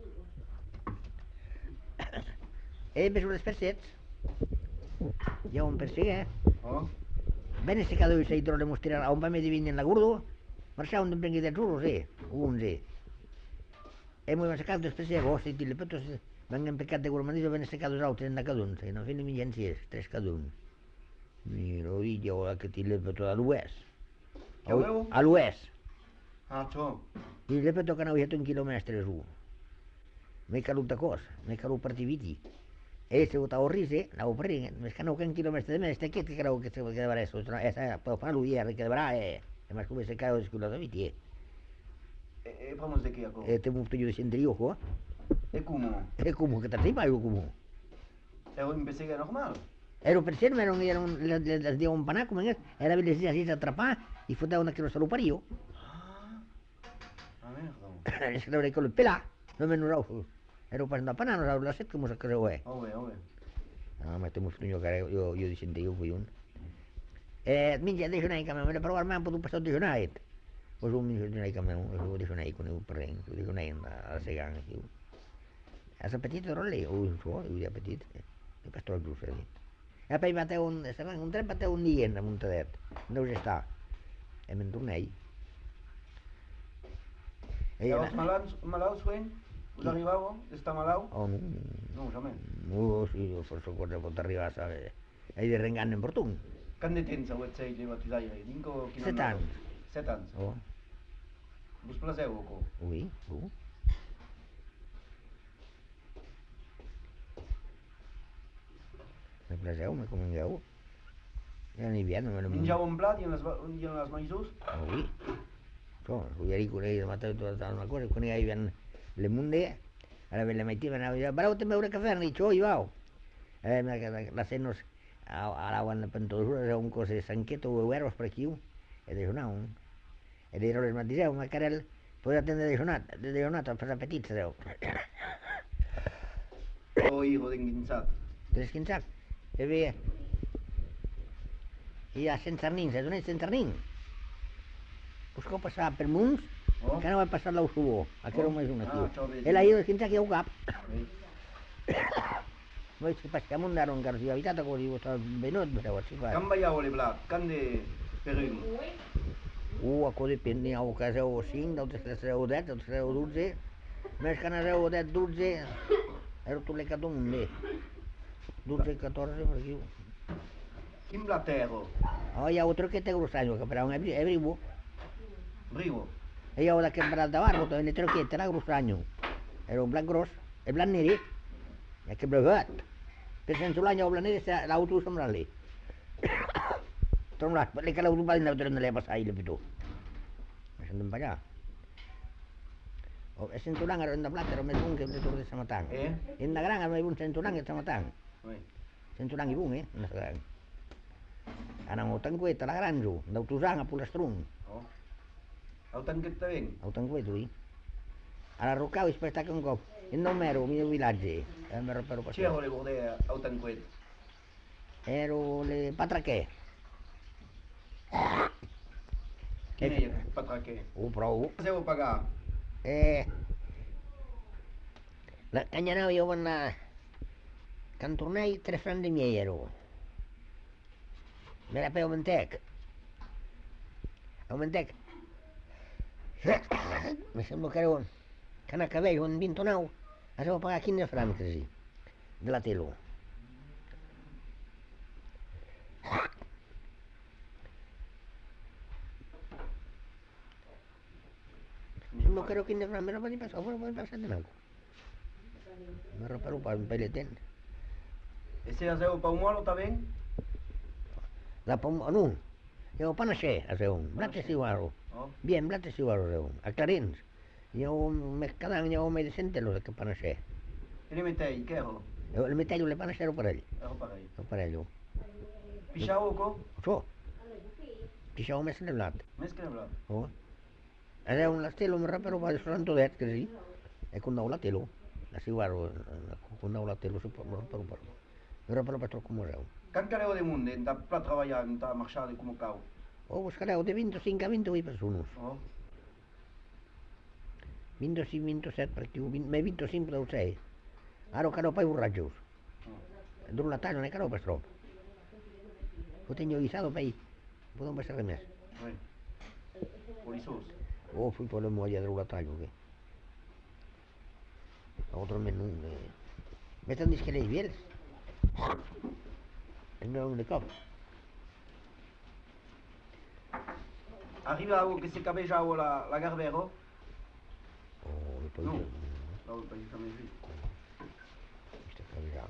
[SPEAKER 2] E veig les persets, hi ha un perseguer.
[SPEAKER 1] Oh.
[SPEAKER 2] Bene se cado i se idro le mostrare a un paio di vini en la gurdo, marciava un prenghi del giuro, sì, un sì. E mi se cado després de gos, i ti le petos, vengan peccat de gourmandismo, bene se cado altri en cada un, no fino mi gencies, tres cada un. Mira, oi, jo, que ti le peto a l'oest.
[SPEAKER 1] Què veu?
[SPEAKER 2] A l'oest.
[SPEAKER 1] Ah, això.
[SPEAKER 2] I le peto que no hi ha un quilòmetre su. M'he calut de cos, m'he calut per tiviti. E se vota orrise, la oprin, mes que no que un quilòmetre de més, este que creu que se quedarà eso, esa per fa l'uia, que quedarà, eh, e mas come se cae o sculo da viti.
[SPEAKER 1] E vamos de qui ako?
[SPEAKER 2] E te mufto io sentri io qua.
[SPEAKER 1] E come?
[SPEAKER 2] E come che t'arriva io come.
[SPEAKER 1] È un investiga normal.
[SPEAKER 2] Ero per ser, ero era un les dia un panà come era vi les dia si atrapar i fotre una que no se lo pario.
[SPEAKER 1] Ah. A merda.
[SPEAKER 2] Es creure con el pelà, no me no ero pas una panà, no saps la set com se creu, eh.
[SPEAKER 1] Oh, bé, oh, bé.
[SPEAKER 2] Ah, ma te mufto io che io io di sentri io fui un. Eh, minja de jonai que me provar m'han pogut passar de jonai. Pues un minja de jonai que me ho de jonai con el perren, ho de jonai a segan aquí. Asa petit rolle, o so, io di petit. E pastor il giusto lì. E poi batté un, se un tren batté un dia en Montadet, dove sta. E me'n tornei.
[SPEAKER 1] E els malalts, malalts, fent? Us arribau? Està malau?
[SPEAKER 2] Oh, no.
[SPEAKER 1] No, jamais.
[SPEAKER 2] No, sí, forse cosa pot arribar, sabe. Hai de rengar en Portun.
[SPEAKER 1] Quant de temps heu estat llevat d'aire? Dinco quin
[SPEAKER 2] Set anys.
[SPEAKER 1] Set anys.
[SPEAKER 2] Oh.
[SPEAKER 1] Vos placeu o co?
[SPEAKER 2] Oui, oh. Me placeu, me comengueu. Era en hivern, me lo
[SPEAKER 1] Menjau en blat i en les, i en les maïsos?
[SPEAKER 2] Oh, oui. So, ieri conegui de matar tota una cosa, conegui ben le munde, ara ve la meitiva, anava a dir, vareu també veure cafè, ni xo, i vau. Eh, la senos, ara van la pentosura, era un cos de sanqueto, o euros per aquí, e desonau. E dir les matiseu, ma carel, podrà tenir desonat, de desonat, per petits, sereu.
[SPEAKER 1] O hijo d'enguinçat.
[SPEAKER 2] Desquinçat. E ve, i a Sant Sarnín, se donen Sant Sarnín. Us que passar per Munts,
[SPEAKER 1] Oh.
[SPEAKER 2] que no va passar l'Ausubó, a que era més un aquí.
[SPEAKER 1] Ah, això bé.
[SPEAKER 2] Ell ha ido desquinçat que hi ha un cap.
[SPEAKER 1] Sí.
[SPEAKER 2] Noi ci passiamo andare un garzo di abitato con il venut, però ci fa.
[SPEAKER 1] Can veieu le blat? Can de perun?
[SPEAKER 2] Uh, acolo depende, au că zeu cinc, altres que zeu deu, altres que zeu dotze. Més que ne zeu deu, dotze, ero tu le cato un de. dotze, catorze, per aquí.
[SPEAKER 1] Quin blat ero?
[SPEAKER 2] Oh, hi ha otro que té grossaño, que però un ebribo.
[SPEAKER 1] Brigo.
[SPEAKER 2] E hi ha d'aquest blat de barro, també ne troquet, era grossaño. Era un blat gros, el blat neri, i aquest brevet. Per sense l'any el blat neri, l'auto sembrar-li. Tornar, le que l'auto va dins l'auto no le passar i le pitó. Me sentem per allà. E sense l'any era un de blat, era més un que de tot de Samatang.
[SPEAKER 1] Eh?
[SPEAKER 2] En de gran era més un sense l'any que de Samatang.
[SPEAKER 1] Oui.
[SPEAKER 2] sense un bun, eh? Ara un tanquet a la granja, d'autosang a Polastrum.
[SPEAKER 1] Oh. El tanquet també?
[SPEAKER 2] El tanquet, ui. Ara Rocau i després un cop. In non mero, mio villaggio. E mi repero
[SPEAKER 1] Chi ero le bordee al tanquet?
[SPEAKER 2] Ero le patrache.
[SPEAKER 1] Chi è il patrache?
[SPEAKER 2] Oh, prou.
[SPEAKER 1] Cosa devo pagare?
[SPEAKER 2] Eh... La canyanau jo van anar... Can tornai, tres francs de miei ero. Mira, per augmentec. Augmentec. Mi sembla que era un... Que n'acabeix un vint o nou. Has de pagar quinze francs, sí. De la telo. Sembla que era quinze francs, me lo van passar, me lo van passar de nou. Me reparo per un pelletent.
[SPEAKER 1] E se devo pa un muolo també?
[SPEAKER 2] La pom... No, jo panaché, a un. Blate siguaro.
[SPEAKER 1] Oh.
[SPEAKER 2] Bien, blate siguaro, a un. A Clarins. Jo cada any jo me decente lo que panaché.
[SPEAKER 1] E le mettei, che ero?
[SPEAKER 2] El metello le panaché ero per ell.
[SPEAKER 1] Ero parei.
[SPEAKER 2] Ero per ell.
[SPEAKER 1] Pisciavo co?
[SPEAKER 2] So. Pisciavo més de blat.
[SPEAKER 1] Més che ne blat.
[SPEAKER 2] Oh. Era un lastelo, mi reparo per il frantodet, che sì. E con la telo. La siguaro, con la telo, mi reparo per. Mi reparo per troppo museu.
[SPEAKER 1] Can careu de munde, da per treballar, da marxar com cau?
[SPEAKER 2] Oh, buscareu de venticinc a vint-i-vuit persones.
[SPEAKER 1] Oh.
[SPEAKER 2] venticinc, ventiset, per aquí, me venticinc deu ser. Ara caro pai borratxos.
[SPEAKER 1] Oh.
[SPEAKER 2] D'un la talla, no caro per trop. Ho tengo guisado pai. Podem passar res més.
[SPEAKER 1] Oui. Polissós.
[SPEAKER 2] Oh, fui por la molla d'un la talla, què? Otro menú. Eh. Me estan dient que les vieres. No, de cop.
[SPEAKER 1] Arriva algo che si cabeggiavo la, la Garbero?
[SPEAKER 2] Oh, e poi...
[SPEAKER 1] No. No, il paese come qui.
[SPEAKER 2] Sta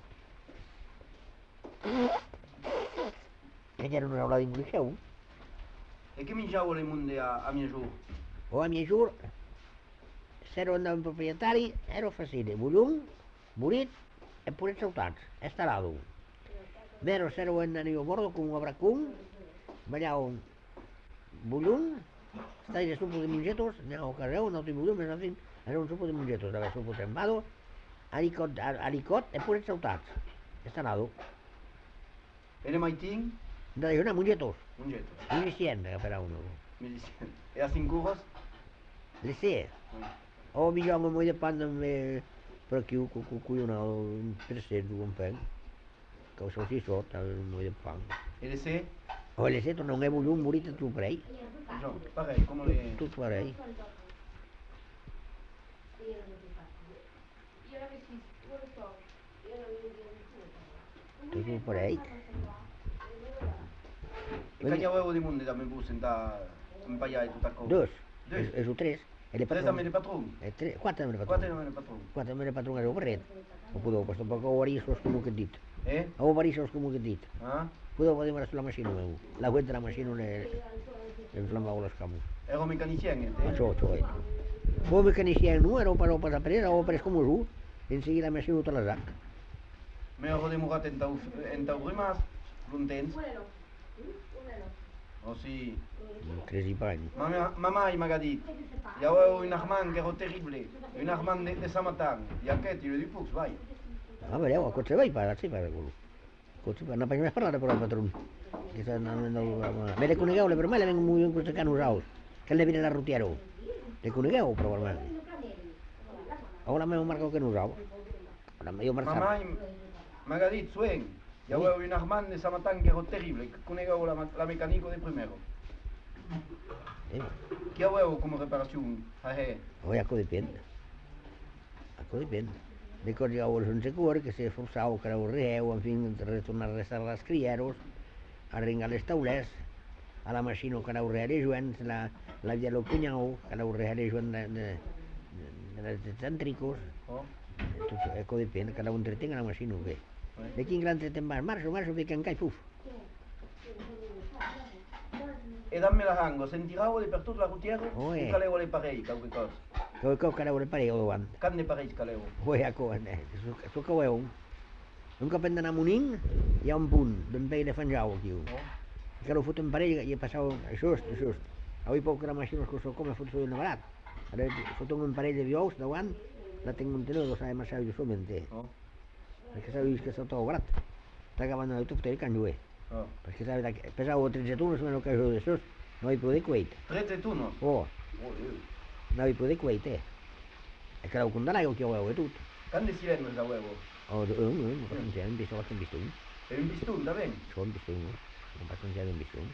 [SPEAKER 2] cabellando. E che non l'aula di liceu?
[SPEAKER 1] E che mangiavo le munde a, a mio giù?
[SPEAKER 2] O a mi giur, se ero un proprietari, ero facile. Bullum, burit e pure saltats. E starado. Vero, se ero un io bordo con un abracum, ballao bullum, stai de supo de mungetos, ne ho carreu, no ti bullum, en fin, era un supo de mungetos, aveva supo trembado, alicot, alicot e pure saltats. E starado.
[SPEAKER 1] E le maitin?
[SPEAKER 2] Da una mungetos.
[SPEAKER 1] Mungeto.
[SPEAKER 2] Mi dicendo, per uno.
[SPEAKER 1] Mi dice. E a cinco euros?
[SPEAKER 2] Le sì. O mi gioco mo de panno me per chi cu cu cu una per se du un pen. Che so si sotto mo de pan.
[SPEAKER 1] E le se?
[SPEAKER 2] O le seto non è voluto un burrito tu prei.
[SPEAKER 1] No, parei, come le...
[SPEAKER 2] Tu farei. Tu tu farei.
[SPEAKER 1] E che avevo di munde da me bussen da impaiare tutta cosa?
[SPEAKER 2] Dos.
[SPEAKER 1] Due.
[SPEAKER 2] E su tres. E le
[SPEAKER 1] Tre da me
[SPEAKER 2] patrone.
[SPEAKER 1] le patron?
[SPEAKER 2] E tre, quattro me le
[SPEAKER 1] Quattro
[SPEAKER 2] patrone.
[SPEAKER 1] da me le patron?
[SPEAKER 2] Quattro me le patrone avevo preso. O potevo questo poco varisos come che dito.
[SPEAKER 1] Eh?
[SPEAKER 2] Avevo varisos come che dito.
[SPEAKER 1] Ah?
[SPEAKER 2] Potevo vedere sulla macchina avevo. La guida della macchina le inflammavo lo scamo.
[SPEAKER 1] Ero meccanicien,
[SPEAKER 2] Ma
[SPEAKER 1] eh?
[SPEAKER 2] ciò, ciò è. Come meccanicien nu, ero per per aprire, avevo preso come su, e in seguida mi ha sinuto la sacca.
[SPEAKER 1] Me ero demorat en tau, en tau rimas, l'untens. Oh sì.
[SPEAKER 2] Cresi pani.
[SPEAKER 1] Mamma, mamma mi ha detto, io avevo un armand che era terribile, un armand de, de Samatan, e anche ti lo di Pux, vai.
[SPEAKER 2] Ah, vediamo, a cosa vai para, sì, para quello. Cosa vai, non puoi mai parlare però al padrone. Che sta andando, me le conegaule per me le vengono muy bien queste canu usau. Che le viene la rutiero. Le conegavo probabilmente. Ora me lo marco che non usavo. Ora io
[SPEAKER 1] Mamma
[SPEAKER 2] marcavo.
[SPEAKER 1] mi ha detto, suen, io avevo un armand de Samatan che era terribile, che conoscevo la, la meccanica del primero.
[SPEAKER 2] Eh,
[SPEAKER 1] Che avevo come reparazione? Eh, eh.
[SPEAKER 2] poi a cosa dipende. A cosa dipende. Ricordi che avevo un sicuro che si forzava che era un rieu, en fin, ritornare a restare les crieros, a ringar les taulers, a la macchina que era un reale joan, la, la via lo cunyau, que era un reale joan de, de, de, de, de cèntricos.
[SPEAKER 1] Oh.
[SPEAKER 2] Entonces, ecco dipende, cada un entretenga la macchina o què. De quin gran entreten vas? Marxo, marxo, que can cai, puf.
[SPEAKER 1] E dammi la rango, sentiravo di per tutto la rutiera,
[SPEAKER 2] Oh, eh.
[SPEAKER 1] o calevo le parei, qualche cosa.
[SPEAKER 2] Che che che le parei o davant.
[SPEAKER 1] Can ne parei calevo.
[SPEAKER 2] Oi, ecco, eh, su su che un. Un cop hem d'anar a Monín, hi ha un punt d'en Pere de Fanjau aquí.
[SPEAKER 1] Oh.
[SPEAKER 2] Que lo foten per ell i he passat just, just. Avui puc cremar així unes coses com he fotut un barat. Ara foten un parell de vious davant, la tengo un tenedor, sabe más sabio solamente.
[SPEAKER 1] Oh.
[SPEAKER 2] Perché sabéis que sotto barat. Está acabando de tutto il cangiue.
[SPEAKER 1] Oh.
[SPEAKER 2] Perché sabe che pesavo trentatré meno che de esos, no hay puede cueit.
[SPEAKER 1] trentatré?
[SPEAKER 2] Oh,
[SPEAKER 1] Oh, Dios.
[SPEAKER 2] no hay puede cueit, eh. E che la condana io che avevo e tutto.
[SPEAKER 1] Quanti cilindri da huevo?
[SPEAKER 2] Oh, un, un, un, un, visto qualche bistone.
[SPEAKER 1] È un pistone, da bene?
[SPEAKER 2] Sono un bistone, un passaggio di un bistone.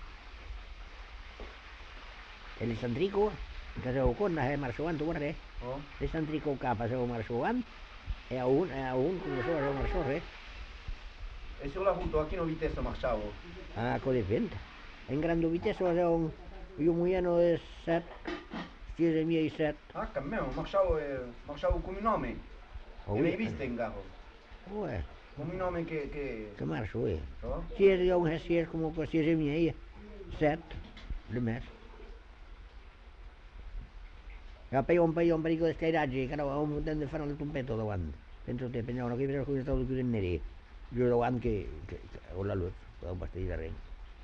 [SPEAKER 2] E l'Alessandrico, che avevo con la Marsovan, tu guarda,
[SPEAKER 1] Oh.
[SPEAKER 2] l'Alessandrico che facevo Marsovan, e a un, e a un, come so, avevo Marsovan, eh.
[SPEAKER 1] E sur la route, a che vitesse marciavo?
[SPEAKER 2] Ah, con dipende. In grande vitesse avevo io muiano e set, stiese miei set.
[SPEAKER 1] Ah, che me, marciavo, marciavo come nome.
[SPEAKER 2] Oh,
[SPEAKER 1] E l'hai
[SPEAKER 2] oui.
[SPEAKER 1] visto in carro?
[SPEAKER 2] Oh, eh,
[SPEAKER 1] Come nome che... che...
[SPEAKER 2] che marcio, eh.
[SPEAKER 1] Oh?
[SPEAKER 2] Stiese io, e stiese comunque, stiese miei, set, le mes. E poi un paio, un paio di scairaggi, che erano un montone di fare il tumpetto davanti. Penso te, pensavano che era come stato chiuso in neri. Io davanti che, che, che ho la luce, ho un pasto di terreno.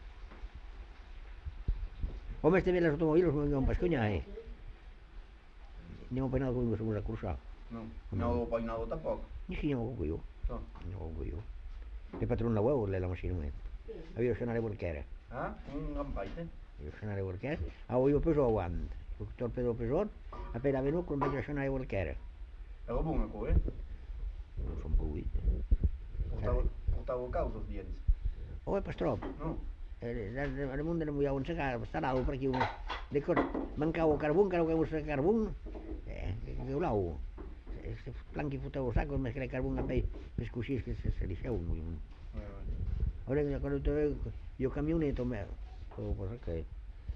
[SPEAKER 2] Come stai vendo l'automobile, sono un pascogna, eh. Andiamo poi con questo cosa crusciato.
[SPEAKER 1] No, ne avevo poi una volta poco.
[SPEAKER 2] E ci andiamo con io,
[SPEAKER 1] Oh.
[SPEAKER 2] andiamo con io. Il padrone lavoro, lei la macchina mia. Avevo scenare porchiere.
[SPEAKER 1] Ah? Un rampaite?
[SPEAKER 2] Avevo scenare porchiere. Avevo io peso avanti. Il torpedo peso, appena venuto, non vedo scenare porchiere.
[SPEAKER 1] Ero buono ancora, eh?
[SPEAKER 2] Non sono poi.
[SPEAKER 1] Portavo, portavo causa di dieci.
[SPEAKER 2] Oh, è pas troppo.
[SPEAKER 1] No.
[SPEAKER 2] Al mondo non vogliamo cercare, stavo perché uno, mancavo carbone, che avevo il carbone, e io l'avevo. Se planchi fotevo sacco, ma che il carbone poi per scuscire che se diceva uno. Ora che quando io camionetto, ma lo cosa che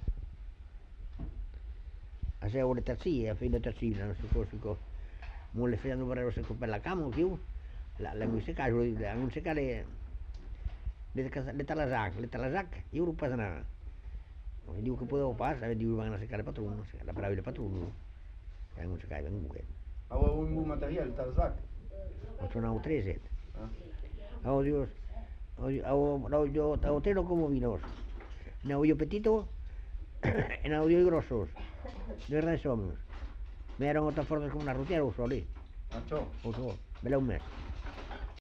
[SPEAKER 2] a se ore tazzia, fino a tazzina, non so cosa, non le fanno per per la camo, più, la la musica, la musica le le talazac, le talazac, io non passa nada. Dico che potevo passare, dico vanno a cercare il patrono, la brava il patrono, e non cercare comunque.
[SPEAKER 1] Avevo un buon materiale, il sac.
[SPEAKER 2] Ma sono tre set.
[SPEAKER 1] Ah?
[SPEAKER 2] Avevo Dios, avevo yo, avevo tres como vinos. Ne avevo petito, e ne avevo grossos. De verdad somos. Me eran otras fuerzas como una rutiera o solo.
[SPEAKER 1] Ah, ciò?
[SPEAKER 2] O solo. Me la un mes.